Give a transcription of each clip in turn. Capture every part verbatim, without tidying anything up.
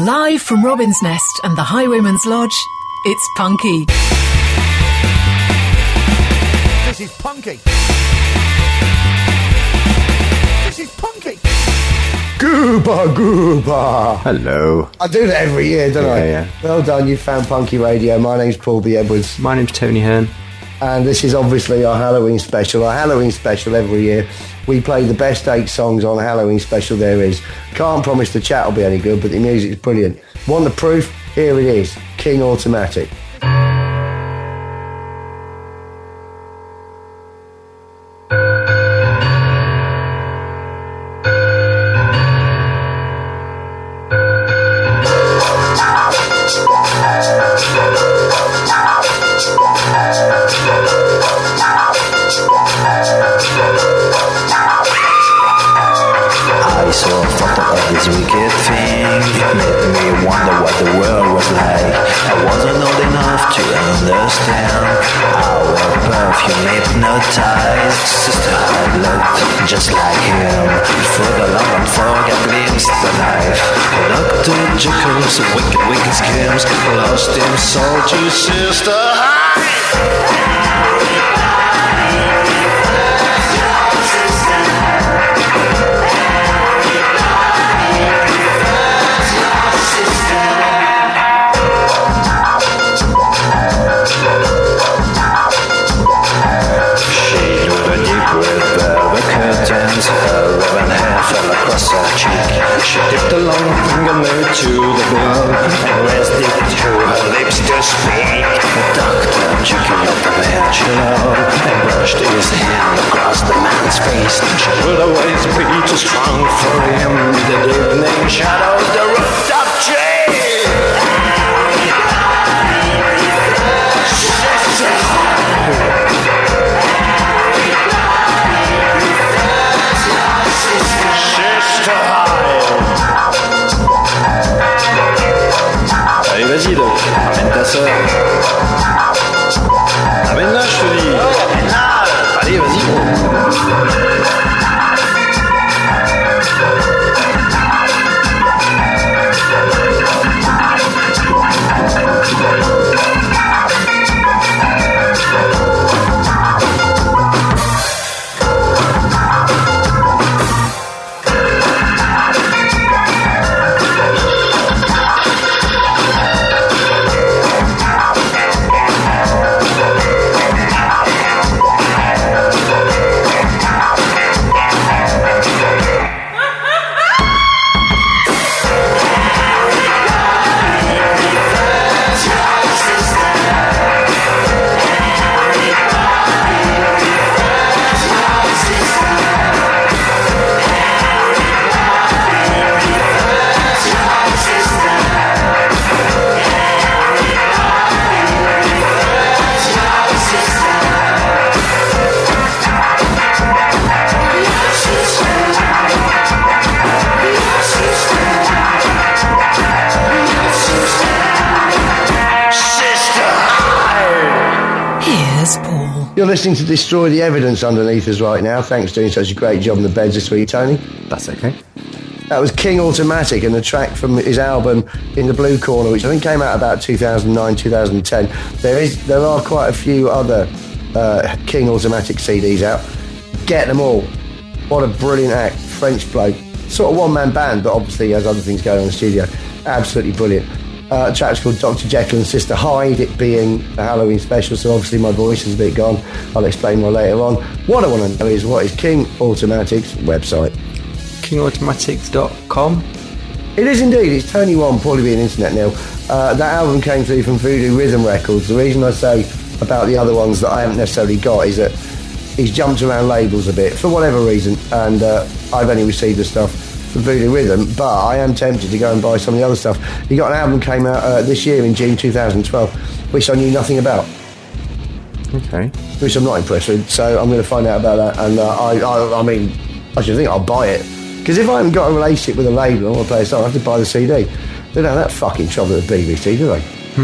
Live from Robin's Nest and the Highwayman's Lodge, it's Punky. This is Punky. This is Punky. Gooba, gooba. Hello. I do that every year, don't yeah, I? Yeah. Well done, you found Punky Radio. My name's Paul B. Edwards. My name's Tony Hearn. And this is obviously our Halloween special. Our Halloween special every year. We play the best eight songs on a Halloween special there is. Can't promise the chat will be any good, but the music's brilliant. Want the proof? Here it is. King Automatic. Just like him, for the long unforgettable glimpse the life. Doctor Jekyll's wicked, wicked schemes, lost in soul to sister high. She dipped a long fingernail to the blood and raised it to her lips to speak. Doctor Jekyll of the man she loved and brushed his hand across the man's face. She would always be too strong for him. The evening shadows, the rooftop tree. Allez, vas-y, Doc, ramène ta sœur. Ramène-la, je te dis. Allez, vas-y, gros. You're listening to Destroy the Evidence underneath us right now. Thanks for doing such a great job on the beds this week, Tony. That's okay. That was King Automatic and a track from his album In the Blue Corner, which I think came out about two thousand nine, two thousand ten. There is, there are quite a few other uh, King Automatic C Ds out. Get them all. What a brilliant act. French bloke. Sort of one-man band, but obviously he has other things going on in the studio. Absolutely brilliant. Uh, a track's called Doctor Jekyll and Sister Hyde, it being a Halloween special, so obviously my voice is a bit gone. I'll explain more later on. What I want to know is, what is King Automatic's website? king automatics dot com. It is indeed. It's Tony One, Paulie B and Internet Nil. Uh, that album came through from Voodoo Rhythm Records. The reason I say about the other ones that I haven't necessarily got is that he's jumped around labels a bit, for whatever reason, and uh, I've only received the stuff from Voodoo Rhythm, but I am tempted to go and buy some of the other stuff. He got an album came out uh, this year in June two thousand twelve, which I knew nothing about. Okay. Which I'm not impressed with, so I'm going to find out about that. And uh, I, I, I mean, I should think I'll buy it, because if I haven't got a relationship with a label, I want to play a song, I have to buy the C D. They don't have that fucking trouble at the B B C, do they?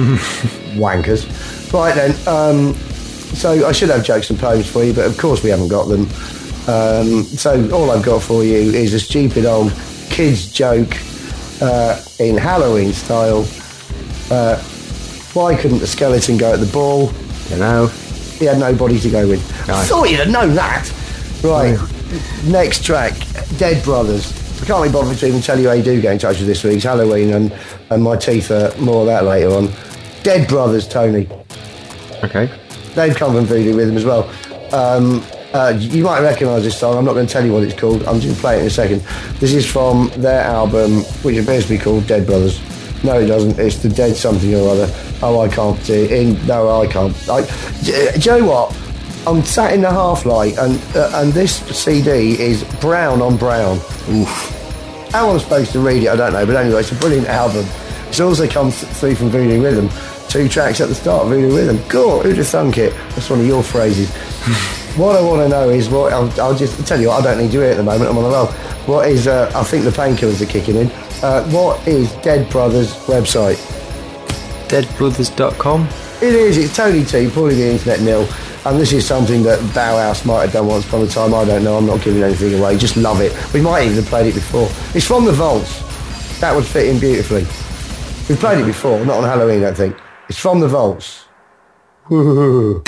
Wankers. Right then, um, so I should have jokes and poems for you, but of course we haven't got them. Um, so all I've got for you is a stupid old kid's joke uh, in Halloween style. Uh, why couldn't the skeleton go at the ball? You know. He had nobody to go with. No. I thought you'd have known that. Right, no. Next track, Dead Brothers. I can't be bothered to even tell you how you do get in touch with this week's Halloween, and, and my teeth are more of that later on. Dead Brothers, Tony. Okay. They've come from Voodoo Rhythm as well. Um, uh, you might recognise this song. I'm not going to tell you what it's called. I'm just going to play it in a second. This is from their album, which appears to be called Dead Brothers. No, it doesn't. It's the Dead something or other. Oh, I can't see it. In, no, I can't. I, do you know what? I'm sat in the half light, and uh, and this C D is brown on brown. Oof. How I'm supposed to read it, I don't know. But anyway, it's a brilliant album. It's also come through from Voodoo Rhythm. Two tracks at the start, Voodoo Rhythm. Cool, who'd have thunk it? That's one of your phrases. What I want to know is what I'll, I'll just tell you what, I don't need you here at the moment. I'm on a roll. What is? Uh, I think the painkillers are kicking in. Uh, what is Dead Brothers' website? dead brothers dot com. It is. It's Tony T, pulling the internet nil. And this is something that Bauhaus might have done once upon a time. I don't know. I'm not giving anything away. Just love it. We might even have played it before. It's from the Vaults. That would fit in beautifully. We've played it before, not on Halloween, I don't think. It's from the Vaults. Woo-hoo-hoo.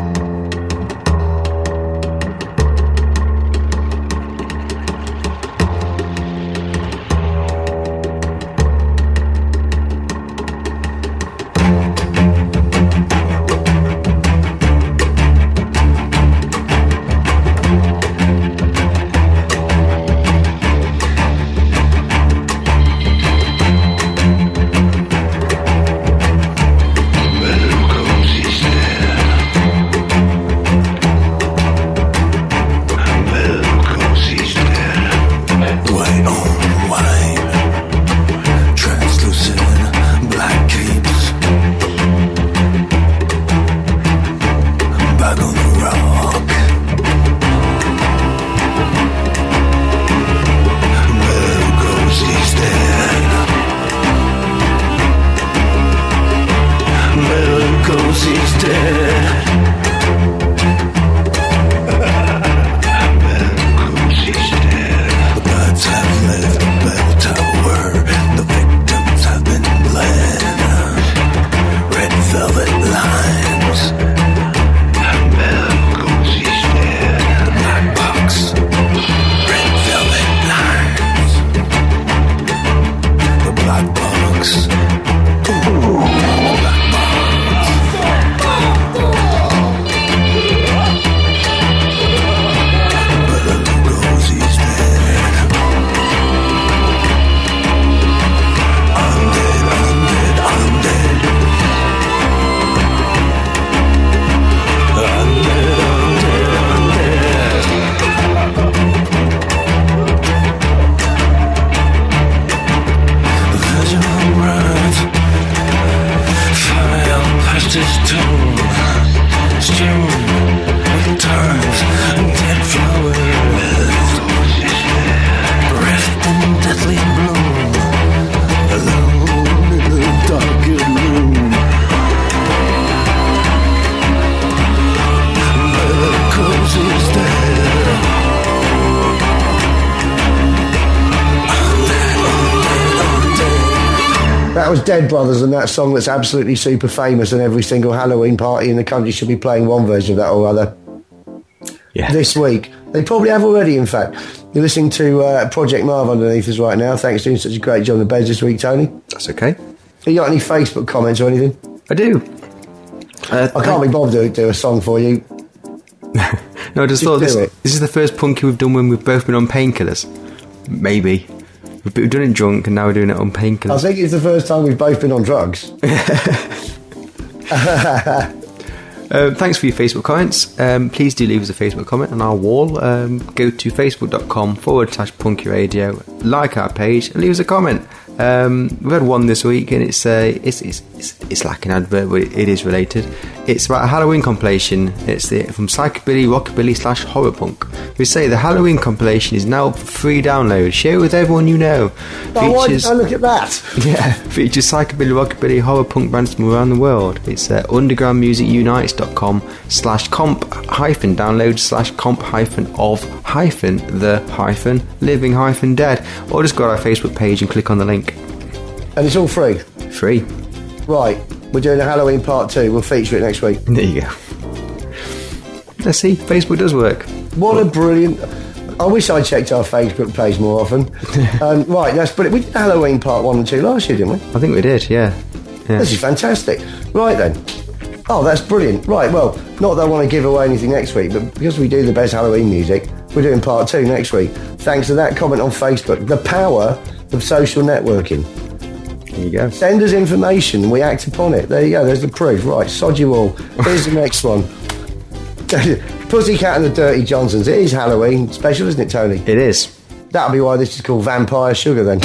Was Dead Brothers, and that song that's absolutely super famous, and every single Halloween party in the country should be playing one version of that or other. Yeah. This week. They probably have already, in fact. You're listening to uh, Project Marv underneath us right now. Thanks for doing such a great job on the beds this week, Tony. That's okay. Have you got any Facebook comments or anything? I do. Uh, I can't I... be bothered to do a song for you. No, I just, just thought this, this is the first punky we've done when we've both been on painkillers. Maybe. We've done it drunk and now we're doing it on painkillers. I think it's the first time we've both been on drugs. uh, thanks for your Facebook comments. Um, please do leave us a Facebook comment on our wall. Um, go to facebook.com forward slash punky radio, like our page and leave us a comment. Um, we've had one this week and it's, uh, it's, it's, it's, it's like an advert, but it is related. It's about a Halloween compilation. It's the, from Psychobilly, Rockabilly slash Horror Punk. We say the Halloween compilation is now up for free download. Share it with everyone you know. Oh, why did I look at that? Yeah, features psychobilly, rockabilly, horror punk bands from around the world. It's uh, undergroundmusicunites.com slash comp hyphen download slash comp hyphen of hyphen the hyphen living hyphen dead. Or just go to our Facebook page and click on the link. And it's all free? Free. Right, we're doing a Halloween part two. We'll feature it next week. There you go. Let's see, Facebook does work. What a brilliant... I wish I checked our Facebook page more often. um, right, that's brilliant. We did Halloween part one and two last year, didn't we? I think we did, yeah. yeah. This is fantastic. Right then. Oh, that's brilliant. Right, well, not that I want to give away anything next week, but because we do the best Halloween music, we're doing part two next week. Thanks to that comment on Facebook. The power of social networking. There you go. Send us information, we act upon it. There you go, there's the proof. Right, sod you all. Here's the next one. Pussycat and the Dirty Johnsons. It is Halloween special, isn't it, Tony? It is. That'll be why this is called Vampire Sugar then.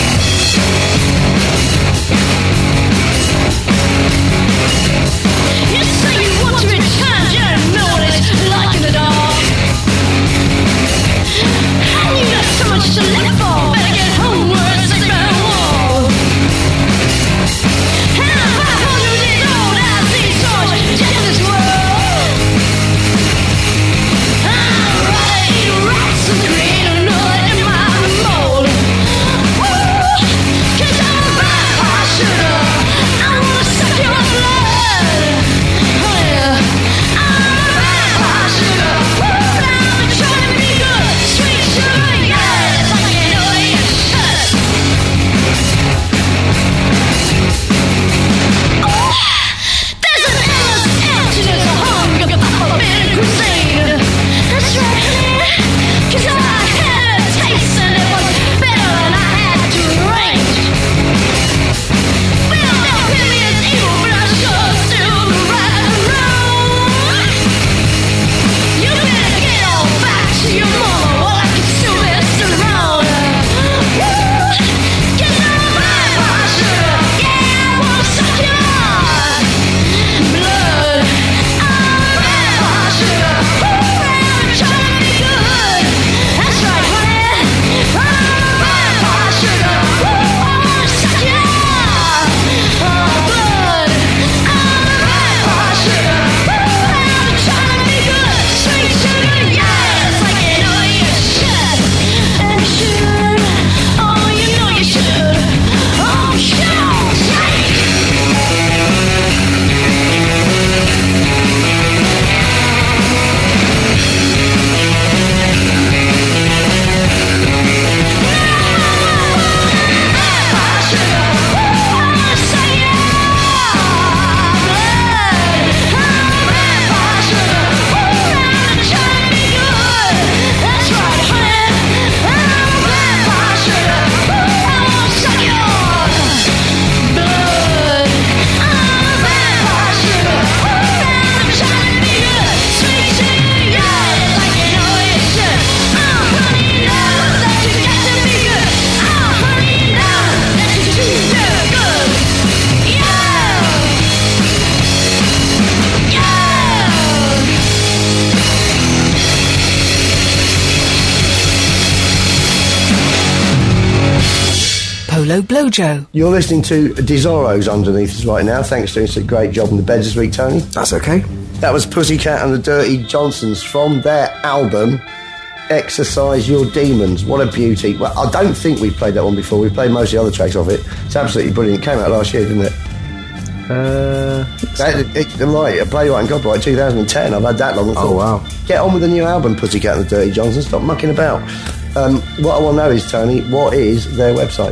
Blowjo. You're listening to Desoros underneath us right now. Thanks for doing such a great job on the bed this week, Tony. That's okay. That was Pussycat and the Dirty Johnsons from their album Exercise Your Demons. What a beauty. Well, I don't think we've played that one before. We've played most of the other tracks of it. It's absolutely brilliant. It came out last year, didn't it? Uh, that, it, it, right, Playwright and Copyright two thousand ten. I've had that long. Oh, wow. Get on with the new album, Pussycat and the Dirty Johnsons. Stop mucking about. Um, what I want to know is, Tony, what is their website?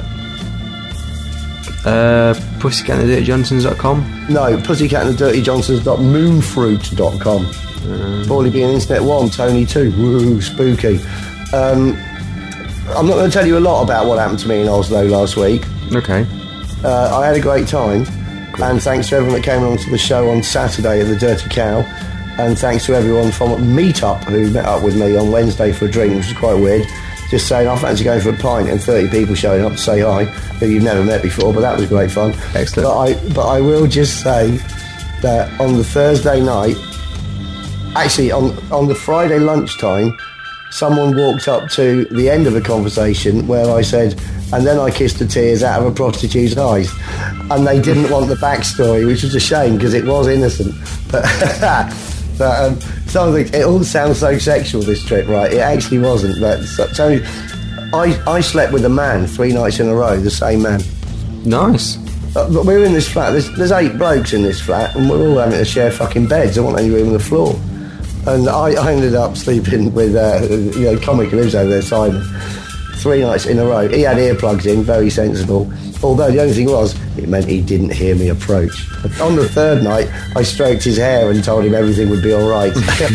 Uh, pussycat and the dirty johnsons dot com? No, pussycat and the dirty johnsons dot moonfruit dot com. Um, Paulie being internet one, Tony two. Woo, spooky. Um, I'm not going to tell you a lot about what happened to me in Oslo last week. Okay. Uh, I had a great time, cool. And thanks to everyone that came along to the show on Saturday at the Dirty Cow, and thanks to everyone from Meetup who met up with me on Wednesday for a drink, which was quite weird. Just saying, I fancy going for a pint, and thirty people showing up to say hi, who you've never met before, but that was great fun. Excellent. But I, but I will just say that on the Thursday night, actually on, on the Friday lunchtime, someone walked up to the end of a conversation where I said, and then I kissed the tears out of a prostitute's eyes. And they didn't want the backstory, which was a shame because it was innocent. But, but um, some of the, it all sounds so sexual, this trip, right? It actually wasn't. But so, Tony, I, I slept with a man three nights in a row, the same man. Nice. Uh, but we're in this flat. There's, there's eight blokes in this flat, and we're all having to share fucking beds. There wasn't any room on the floor. And I, I ended up sleeping with, uh, you know, comic who lives over there, Simon, three nights in a row. He had earplugs in, very sensible. Although the only thing was, it meant he didn't hear me approach. On the third night, I stroked his hair and told him everything would be all right.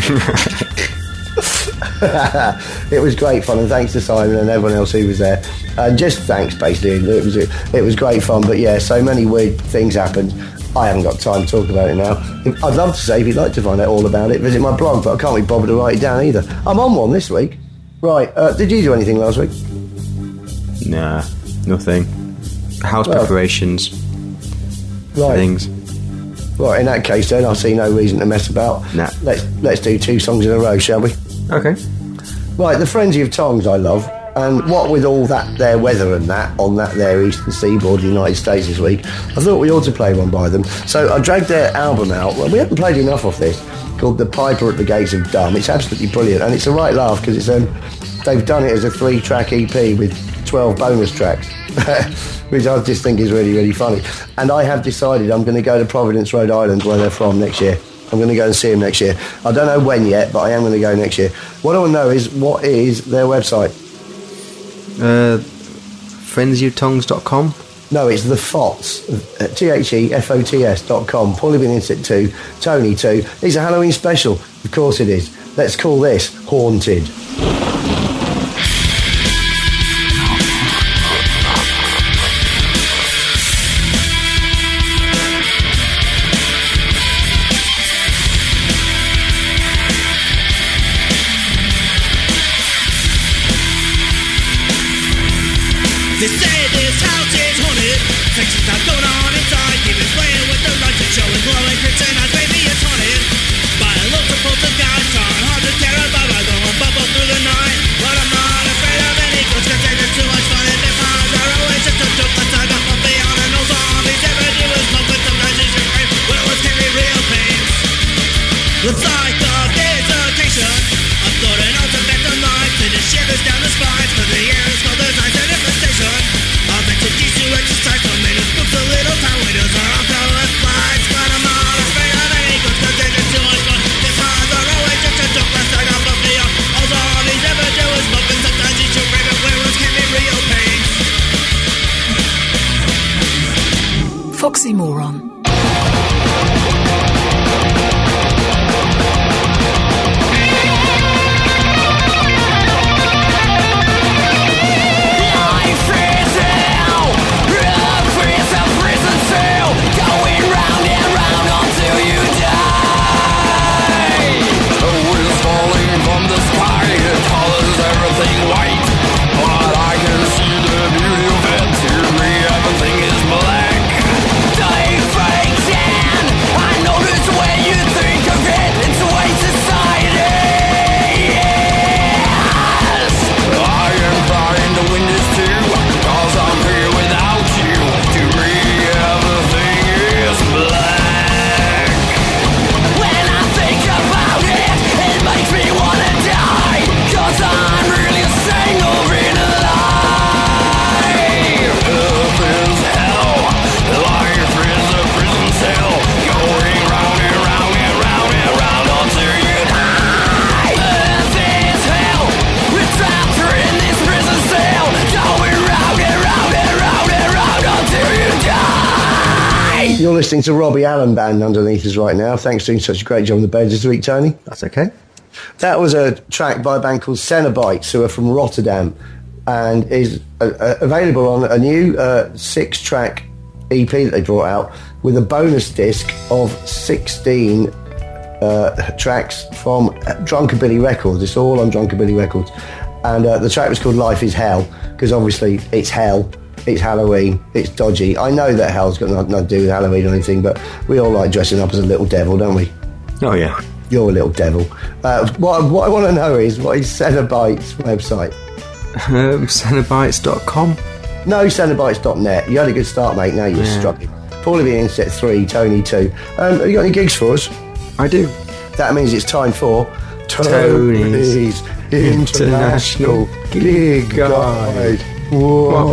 It was great fun, and thanks to Simon and everyone else who was there. And just thanks, basically. It was it was great fun. But yeah, so many weird things happened. I haven't got time to talk about it now. I'd love to say, if you'd like to find out all about it, visit my blog, but I can't be bothered to write it down either. I'm on one this week. Right, uh, did you do anything last week? Nah, nothing. House Well, preparations. Right. Things. Right, in that case then, I see no reason to mess about. Nah. Let's, let's do two songs in a row, shall we? Okay. Right, the Frenzy of Tongs I love, and what with all that there weather and that on that there eastern seaboard of the United States this week, I thought we ought to play one by them. So I dragged their album out. Well, we haven't played enough of this, called The Piper at the Gates of Dumb. It's absolutely brilliant, and it's a right laugh because it's um, they've done it as a three-track E P with twelve bonus tracks, which I just think is really, really funny. And I have decided I'm going to go to Providence, Rhode Island, where they're from, next year. I'm going to go and see them next year. I don't know when yet, but I am going to go next year. What I want to know is, what is their website? Uh, frenzy of tongues dot com. No, it's the Fots, T H E F O T S dot com. Paulie been in it too, Tony too. It's a Halloween special. Of course it is. Let's call this Haunted. They say this house is haunted. Sections are going on inside. Demons playing with the lights and showing glowing crimson eyes. Maybe it's haunted by a local poltergeist. Trying hard to tear apart by going bubble through the night. But I'm not afraid of any ghosts, 'cause there's too much fun. And their powers are always just a joke. Let's talk about beyond and no zombies. Ever do is smoke with sometimes it's your friend. Well, it's can be real pain. Looks like a dislocation. I'm floating on some victim lights. And it shivers down the spines. For the air is cold as ice and infestation. I've been to these two exercise. So many spooks, the little town windows are all colored flies. But I'm not afraid of any ghosts, 'cause there's too much fun. Their powers are always just a joke. Let's talk about beyond. All zombies ever do is smoke. And sometimes you should break up werewolves can be real pain. Foxy Moron. You're listening to Robbie Allen Band underneath us right now. Thanks for doing such a great job on the bed this week, Tony. That's okay. That was a track by a band called Cenobites, who are from Rotterdam, and is uh, uh, available on a new uh, six-track E P that they brought out with a bonus disc of sixteen uh, tracks from Drunkabilly Records. It's all on Drunkabilly Records. And uh, the track was called Life is Hell, because obviously it's hell. It's Halloween, it's dodgy. I know that hell's got nothing to do with Halloween or anything, but we all like dressing up as a little devil, don't we? Oh, yeah. You're a little devil. Uh, what, what I want to know is, what is Cenobites' website? Um, Cenobites dot com. No, Cenobites dot net. You had a good start, mate. Now you're Yeah. struggling. Paulie B, Internet three, Tony two. Um, have you got any gigs for us? I do. That means it's time for Tony's International Gig Guide. Whoa.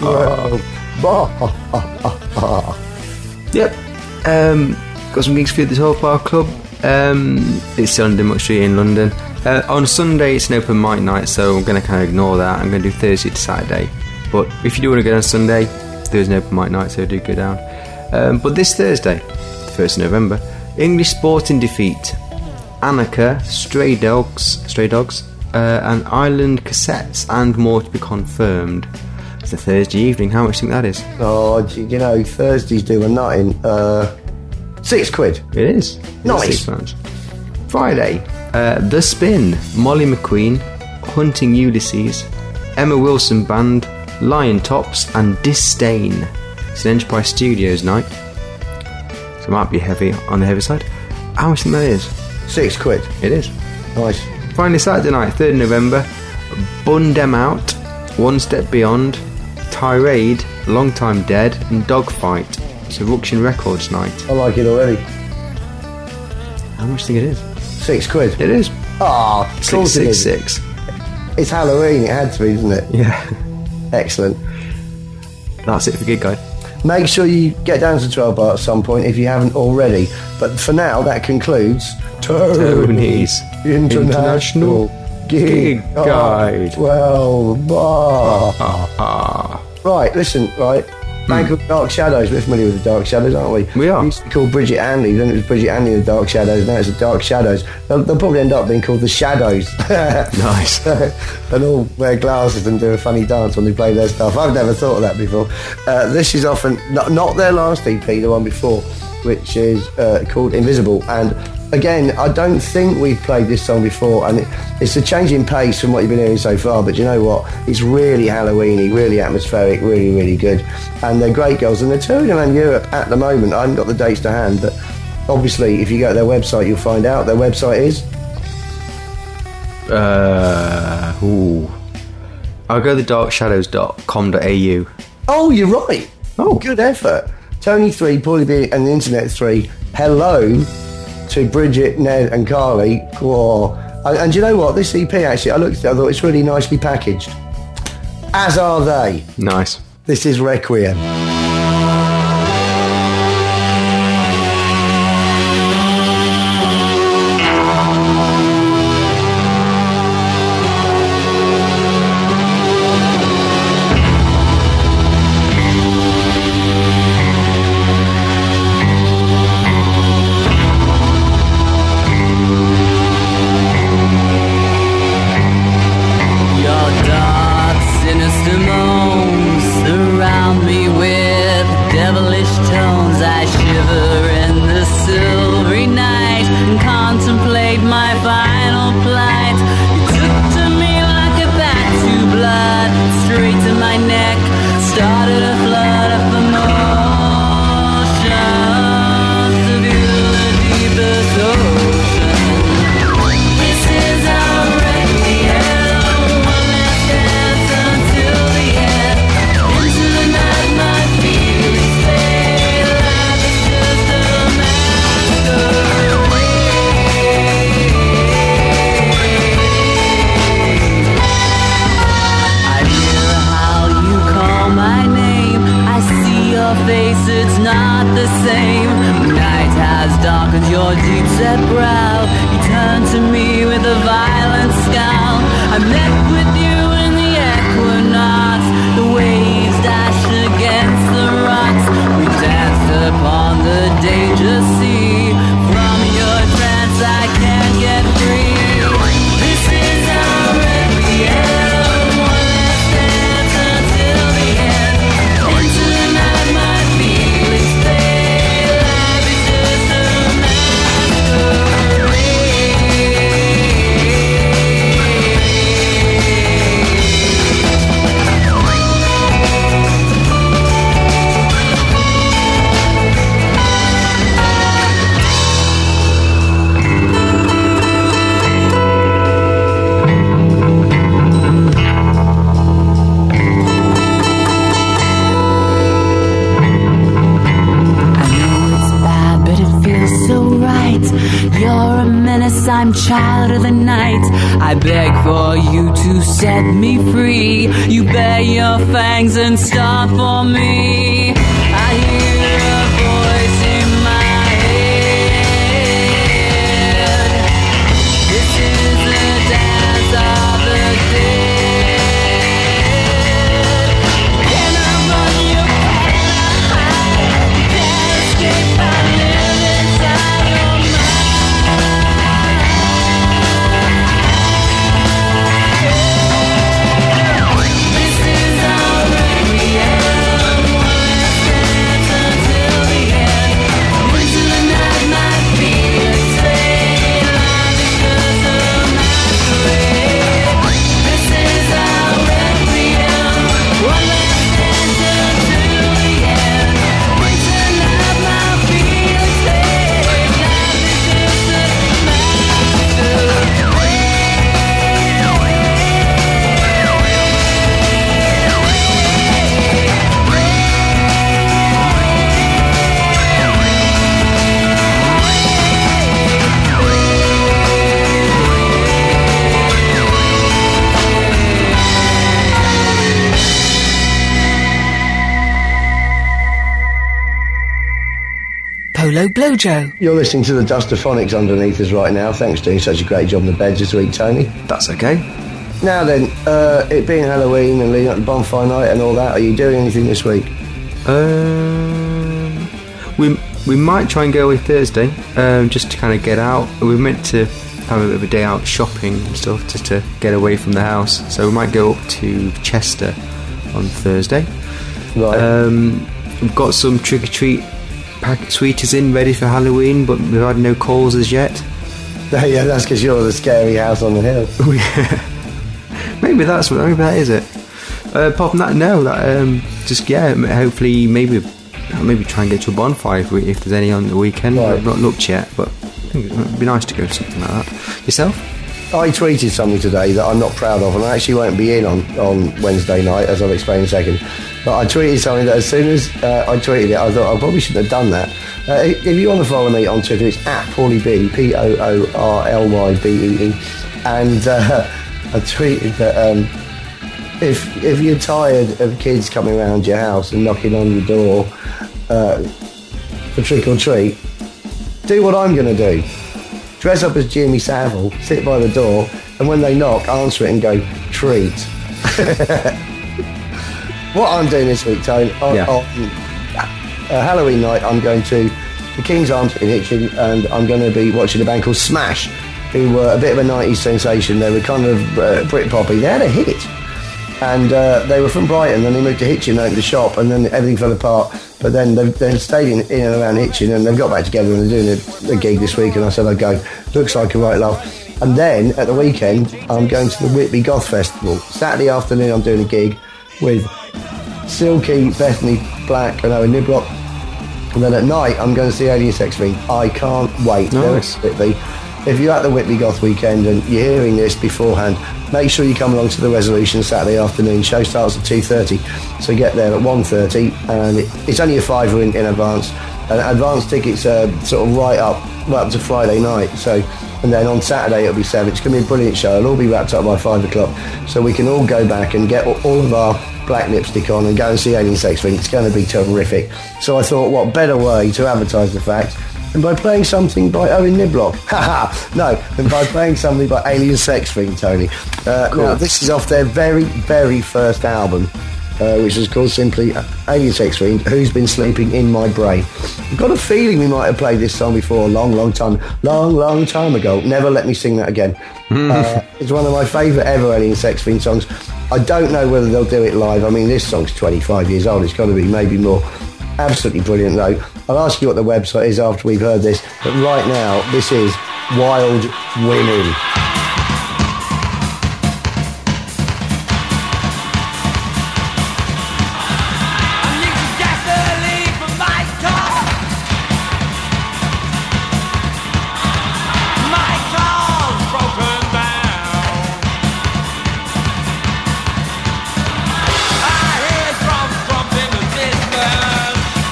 Yep. Um, got some gigs for you at the twelve Bar Club. Um, it's on Dinmock Street in London. Uh, on Sunday it's an open mic night, so I'm going to kind of ignore that. I'm going to do Thursday to Saturday. But if you do want to go on Sunday, there's an open mic night, so do go down. Um, but this Thursday, the first of November, English Sporting Defeat, Annika, Stray Dogs, Stray Dogs, uh, and Island Cassettes, and more to be confirmed. It's a Thursday evening. How much do you think that is? Oh, do you know, Thursdays do a nothing. Uh, six quid. It is. Nice. Six pounds. Friday, uh, The Spin, Molly McQueen, Hunting Ulysses, Emma Wilson Band, Lion Tops, and Disdain. It's an Enterprise Studios night, so it might be heavy on the heavy side. How much do you think that is? Six quid. It is. Nice. Finally, Saturday night, third of November, Bun Dem Out, One Step Beyond, Tirade, Long Time Dead, and Dogfight. It's a Ruction Records night. I like it already. How much do you think it is? Six quid. It is. Ah, oh, Six, six, six. It's Halloween. It had to be, isn't it? Yeah. Excellent. That's it for Gig Guide. Make sure you get down to twelve Bar at some point if you haven't already. But for now, that concludes Tony's International, Gig, Gig Guide. twelve Bar. Right, listen, right. Band called Dark Shadows. We're familiar with the Dark Shadows, aren't we? We are. We used to be called Bridget Anley, then it was Bridget Anley and the Dark Shadows, now it's the Dark Shadows. They'll, they'll probably end up being called the Shadows. Nice. And all wear glasses and do a funny dance when they play their stuff. I've never thought of that before. Uh, this is often, not, not their last E P, the one before, which is uh, called Invisible. And again, I don't think we've played this song before, and it, it's a change in pace from what you've been hearing so far, but you know what? It's really Halloweeny, really atmospheric, really, really good. And they're great girls, and they're touring around Europe at the moment. I haven't got the dates to hand, but obviously if you go to their website, you'll find out. Their website is? Uh, ooh. I'll go to dark shadows dot com dot a u. Oh, you're right. Oh. Good effort. Tony three, Paulie B and the Internet three, hello to Bridget, Ned and Carly. Whoa. And, and you know what? This E P, actually, I looked at it, I thought it's really nicely packaged. As are they. Nice. This is Requiem. Your dark, sinister moans surround me with devilish tones. I shiver in the silvery night and contemplate my final plight. You took to me like a bat to blood, straight to my neck, started a flood of emotions to feel the deepest ocean. This is our requiem, one last dance until the end. Into the night my feelings fade, life is just a masquerade. I hear how you call my name, I see your face, it's not the same. Night has darkened your deep set brow, you turn to me with a violent scowl. I met with you in the equinox, the waves dash against the rocks. We danced upon the dangerous sea, from your trance I can't get free. This is our requiem, one last dance until the end. Into the night my feelings fade, life is just a masquerade. Yes, I'm child of the night. I beg for you to set me free. You bare your fangs and start for me. I hear a voice in my head. This is the dance of the dead. Can I run you? Can't escape. I live inside your mind. This is our requiem. One last dance until the end. Into the night, my feet fade. Life is just a masquerade. This is our requiem. One last dance until the end. Into the night, my feet fade. Life is just a Polo Blojo. You're listening to the Dustophonics underneath us right now. Thanks for doing such a great job on the beds this week, Tony. That's okay. Now then, uh, it being Halloween and leading up to bonfire night and all that, are you doing anything this week? Um, we we might try and go away Thursday, um, just to kind of get out. We were meant to have a bit of a day out shopping and stuff, just to get away from the house. So we might go up to Chester on Thursday. Right. Um, we've got some trick or treat packet sweeties in ready for Halloween, but we've had no calls as yet. Yeah, that's because you're the scary house on the hill. Oh, yeah. Maybe that's what. Maybe that is it. Uh, apart from that, no. That, um, just yeah. Hopefully, maybe maybe try and get to a bonfire if, we, if there's any on the weekend. Right. I've not looked yet, but I think it would be nice to go to something like that. Yourself? I tweeted something today that I'm not proud of, and I actually won't be in on, on Wednesday night, as I'll explain in a second. But I tweeted something that as soon as uh, I tweeted it, I thought I probably shouldn't have done that. Uh, if you want to follow me on Twitter, it's at Paulie B, P O O R L Y B E E. And uh, I tweeted that um, if if you're tired of kids coming around your house and knocking on your door uh, for trick or treat, do what I'm going to do. Dress up as Jimmy Savile, sit by the door, and when they knock, answer it and go, treat. What I'm doing this week, Tone, on, Yeah. on uh, Halloween night, I'm going to the King's Arms in Hitchin, and I'm going to be watching a band called Smash, who were a bit of a nineties sensation. They were kind of uh, Britpoppy. They had a hit. And uh, they were from Brighton, then they moved to Hitchin, opened a shop, and then everything fell apart. But then they've then stayed in, in and around Hitchin, and they've got back together and they're doing a, a gig this week. And I said I'd go. Looks like a right laugh. And then at the weekend, I'm going to the Whitby Goth Festival. Saturday afternoon, I'm doing a gig with Silky, Bethany Black, and Owen Niblock. And then at night, I'm going to see Alien Sex Fiend. I can't wait. Nice. Whitby. If you're at the Whitby Goth weekend and you're hearing this beforehand, make sure you come along to the Resolution Saturday afternoon. Show starts at two thirty, so get there at one thirty, and it, it's only a fiver in, in advance. And advance tickets are sort of right up, right up to Friday night. So, and then on Saturday it'll be seven. It's going to be a brilliant show. It'll all be wrapped up by five o'clock, so we can all go back and get all of our black lipstick on and go and see Alien Sex Fiend. It's going to be terrific. So I thought, what better way to advertise the fact than by playing something by Owen Niblock? Haha, no, than by playing something by Alien Sex Fiend, Tony. Uh, now, this is off their very, very first album, uh, which is called simply Alien Sex Fiend, Who's Been Sleeping in My Brain. I've got a feeling we might have played this song before a long, long time, long, long time ago. Never Let Me Sing That Again. uh, it's one of my favourite ever Alien Sex Fiend songs. I don't know whether they'll do it live. I mean, this song's twenty-five years old. It's got to be maybe more. Absolutely brilliant, though. I'll ask you what the website is after we've heard this. But right now, this is Wild Women.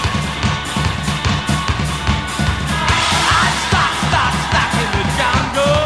Stuck, stuck, stuck in the jungle.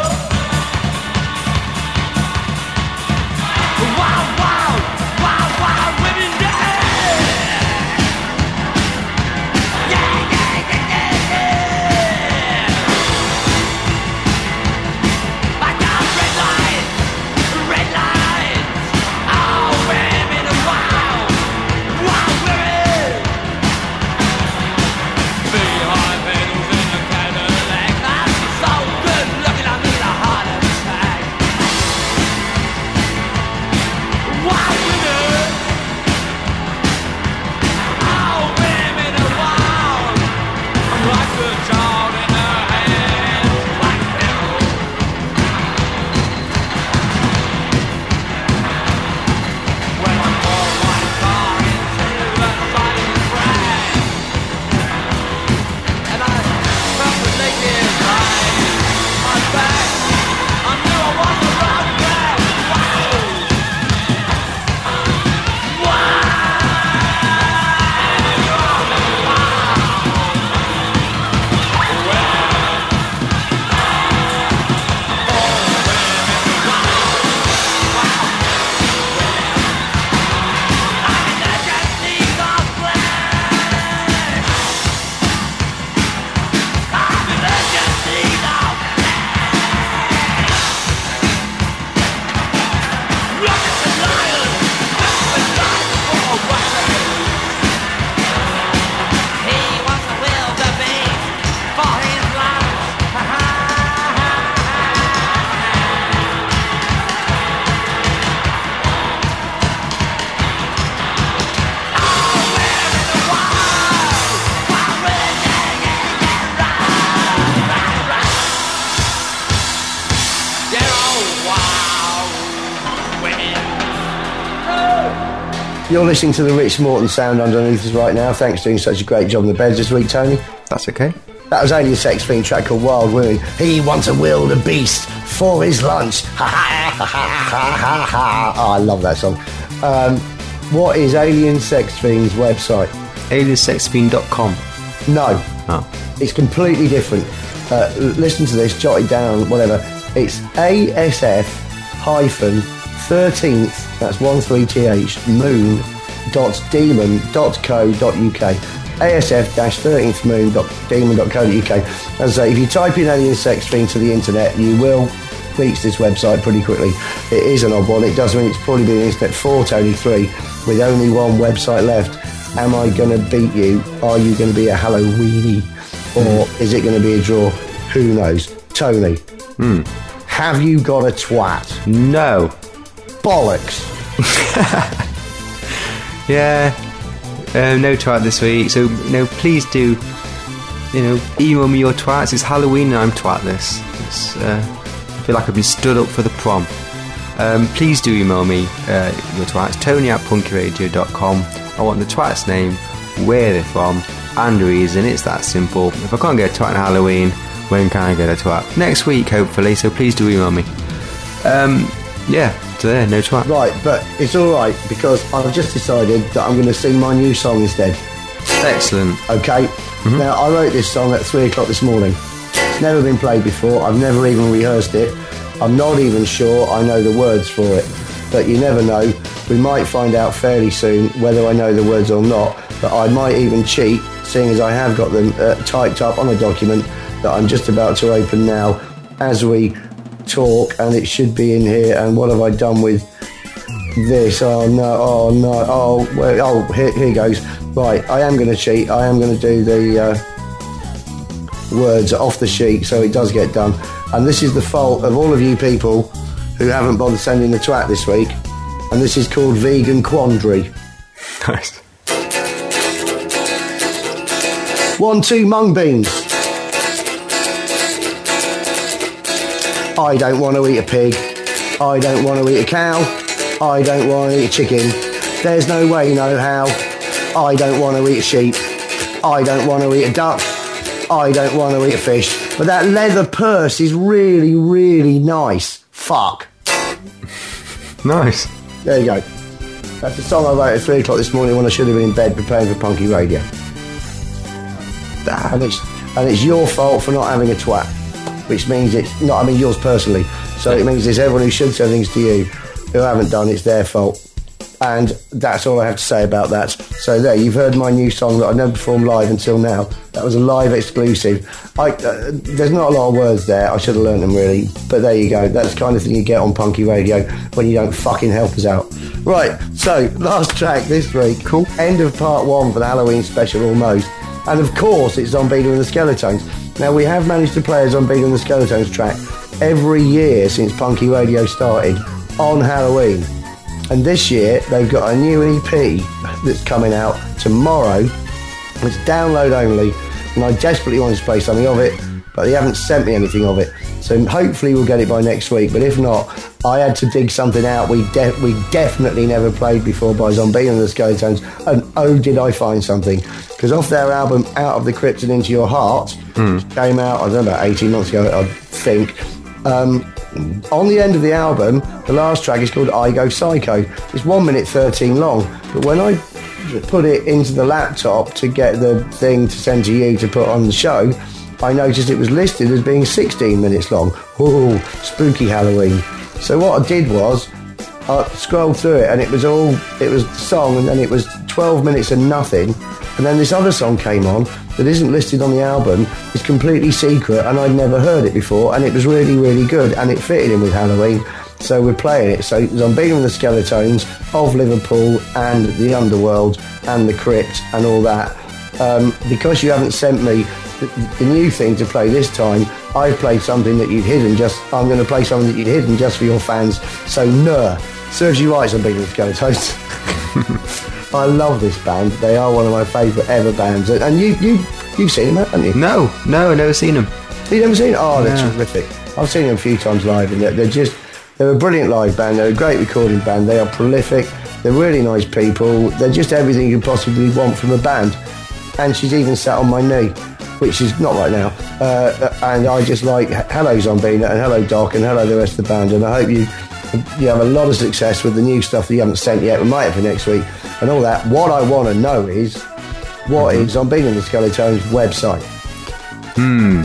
You're listening to the Rich Morton sound underneath us right now. Thanks for doing such a great job on the beds this week, Tony. That's okay. That was Alien Sex Fiend track called Wild Women. He wants a wildebeest for his lunch. Ha ha ha ha ha ha. Oh, I love that song. Um, what is Alien Sex Fiend's website? alien sex fiend dot com. No. Oh. It's completely different. Uh, listen to this, jot it down, whatever. It's A S F hyphen thirteenth, that's one three T H, moon dot demon dot co dot uk. A S F thirteenth moon dot demon dot co dot uk. As I say, if you type in Alien Sex Fiend to the internet, you will reach this website pretty quickly. It is an odd one. It does mean it's probably been internet for Tony three, with only one website left. Am I going to beat you? Are you going to be a Halloweenie? Or is it going to be a draw? Who knows? Tony, Mm. have you got a twat? No. Bollocks. Yeah. Um, no twat this week. So, you know, please do, you know, email me your twats. It's Halloween and I'm twatless. It's, uh, I feel like I've been stood up for the prom. Um, please do email me uh, your twats. Tony at punky radio dot com. I want the twat's name, where they're from, and the reason. It's that simple. If I can't get a twat on Halloween, when can I get a twat? Next week, hopefully, so please do email me. Um, yeah, so there, no twat. Right, but it's alright because I've just decided that I'm going to sing my new song instead. Excellent. Okay? Mm-hmm. Now, I wrote this song at three o'clock this morning. It's never been played before. I've never even rehearsed it. I'm not even sure I know the words for it. But you never know. We might find out fairly soon whether I know the words or not. But I might even cheat, seeing as I have got them uh, typed up on a document that I'm just about to open now as we talk, and it should be in here. And what have I done with this? Oh no, oh no, oh, well, oh here, here goes. Right, I am going to cheat. I am going to do the uh, words off the sheet so it does get done. And this is the fault of all of you people who haven't bothered sending the twat this week. And this is called Vegan Quandary. Nice. One, two, mung beans. I don't want to eat a pig. I don't want to eat a cow. I don't want to eat a chicken. There's no way, no how. I don't want to eat a sheep. I don't want to eat a duck. I don't want to eat a fish. But that leather purse is really, really nice. Fuck. Nice. There you go. That's the song I wrote at three o'clock this morning when I should have been in bed preparing for Punky Radio. And it's, and it's your fault for not having a twat. Which means it's not, I mean yours personally. So it means it's everyone who should send things to you who haven't done, it's their fault. And that's all I have to say about that. So there, you've heard my new song that I've never performed live until now. That was a live exclusive. I, uh, there's not a lot of words there. I should have learnt them really. But there you go. That's the kind of thing you get on Punky Radio when you don't fucking help us out. Right, so last track this week. Cool. End of part one for the Halloween special almost. And of course it's Zombies and the Skeletons. Now we have managed to play a Zombies and the Skeletons track every year since Punky Radio started on Halloween. And this year they've got a new E P that's coming out tomorrow. It's download only, and I desperately wanted to play something of it, but they haven't sent me anything of it. So hopefully we'll get it by next week. But if not, I had to dig something out we de- we definitely never played before by Zombie and the Skeletons. And oh, did I find something? Because off their album Out of the Crypt and Into Your Heart, mm. which came out, I don't know, about eighteen months ago, I think. Um, on the end of the album, the last track is called I Go Psycho. It's one minute thirteen long, but when I put it into the laptop to get the thing to send to you to put on the show, I noticed it was listed as being sixteen minutes long. Ooh, spooky Halloween. So what I did was I scrolled through it, and it was all it was the song, and then it was twelve minutes and nothing, and then this other song came on that isn't listed on the album. It's completely secret, and I'd never heard it before, and it was really, really good, and it fitted in with Halloween. So we're playing it. So Zombie and the Skeletons of Liverpool and the Underworld and the Crypt and all that. Um, because you haven't sent me the, the new thing to play this time, I've played something that you've hidden. Just I'm going to play something that you've hidden just for your fans. So no, serves you right, Zombie and the Skeletons. I love this band. They are one of my favourite ever bands. And you, you, you've seen them, haven't you? No, no, I've never seen them. You've never seen them? Oh, they're no. terrific. I've seen them a few times live, and they're, they're just, they're a brilliant live band. They're a great recording band. They are prolific. They're really nice people. They're just everything you could possibly want from a band. And she's even sat on my knee, which is not right now. Uh, and I just like, hello Zombina, and hello Doc, and hello the rest of the band. And I hope you you have a lot of success with the new stuff that you haven't sent yet. We might have for next week and all that. What I want to know is, what is Zombina and the Skeletones website? Hmm.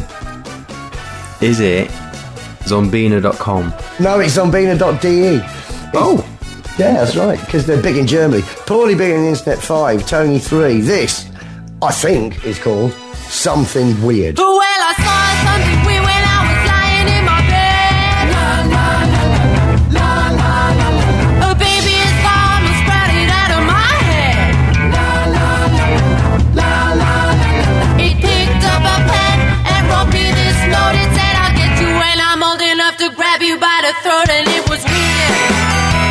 Is it zombina dot com? No, it's zombina dot d e. Oh. Yeah, that's right, because they're big in Germany. Poorly big in the Internet five, Tony three. This, I think, is called Something Weird. Well, I saw something weird when I was lying in my bed. La, la, la, la, la, la, la. A baby is gone, was sprouted out of my head. La, la, la, la, la, la, la. It picked up a pen and wrote me this note. It said, I'll get you when I'm old enough to grab you by the throat, and it was weird.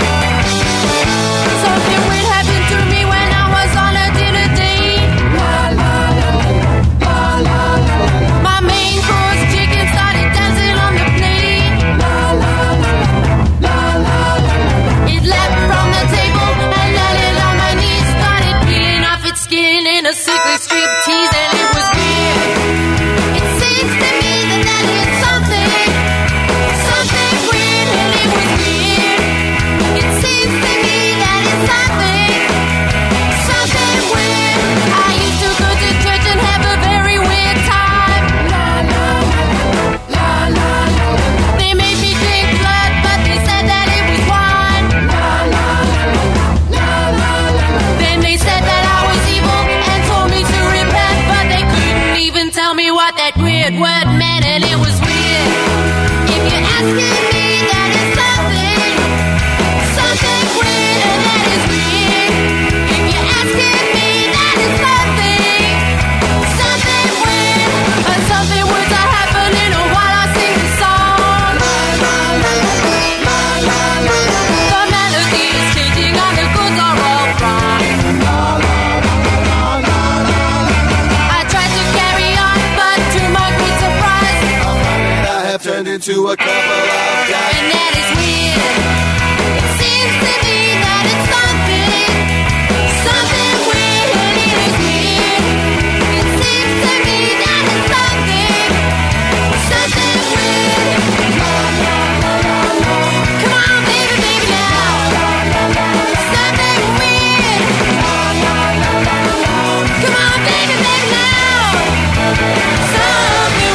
Something weird happened to me when I was on a dinner date. La, la, la, la, la, la, la. My main course chicken started dancing on the plate. La, la, la, la, la, la, la. It leapt from the table and landed on my knees. Started peeling off its skin in a sickly striptease, and it was weird. It seems to me that that is something, something weird, and it was weird. It seems to me that it's something, something weird. I used to go to church and have a very weird time. La la la la la la. They made me drink blood, but they said that it was wine. La la la la la la. Then they said that I was evil and told me to repent, but they couldn't even tell me what that weird word meant, and it was weird. If you're asking me, that is something, something weird, and that is weird. If you're asking me, that is something, something weird. And something weird are happening while I sing the song. La la la la la la. The melody is changing and the chords are all wrong. La la la la la la. I tried to carry on, but to my great surprise, I have turned into a couple of guys. and that is weird. It seems to me that it's something, something weird, and it is weird. It seems to me that it's something, something weird. La, la, la, la, la. Come on, baby, baby, now. Something weird. La, la, la, la, la. Come on, baby, baby, now. Something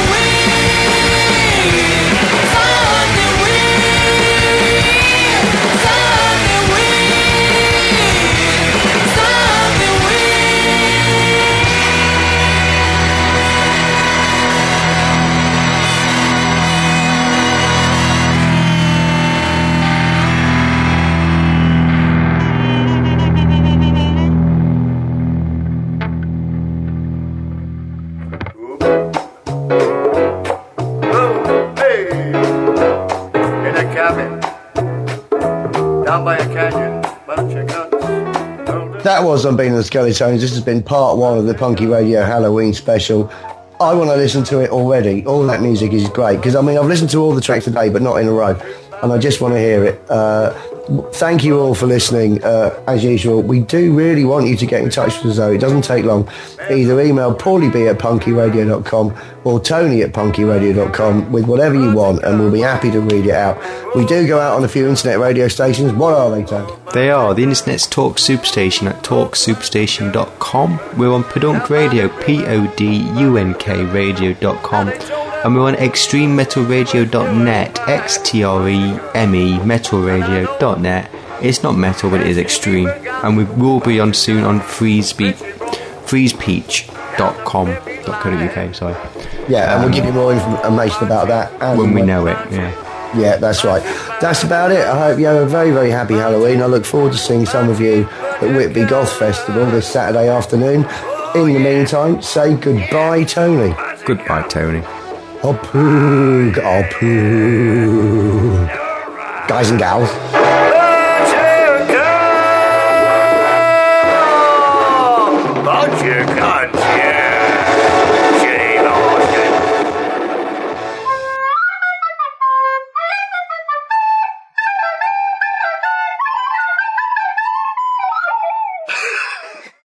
weird. Something weird. Something weird. Something weird. Hey, in a cabin, down by a canyon, bunch of guns. That was Zombina and the Skeletones. This has been part one of the Punky Radio Halloween special. I want to listen to it already. All that music is great. Because, I mean, I've listened to all the tracks today, but not in a row. And I just want to hear it. Uh, thank you all for listening. Uh, as usual, we do really want you to get in touch with us, though. It doesn't take long. Either email paulieb at punky radio dot com or tony at punky radio dot com with whatever you want, and we'll be happy to read it out. We do go out on a few internet radio stations. What are they, Tony? They are the Internet's Talk Superstation at talk superstation dot com. We're on Podunk Radio, P O D U N K radio dot com. And we're on extreme metal radio dot net, X T R E M E, metal radio dot net. It's not metal, but it is extreme. And we will be on soon on freezepeach dot com dot co dot U K, sorry. Yeah, and we'll give you more information about that. And When we know it, yeah. Yeah, that's right. That's about it. I hope you have a very, very happy Halloween. I look forward to seeing some of you at Whitby Goth Festival this Saturday afternoon. In the meantime, say goodbye, Tony. Goodbye, Tony. Oh, poo. Oh, poo. Guys and gals.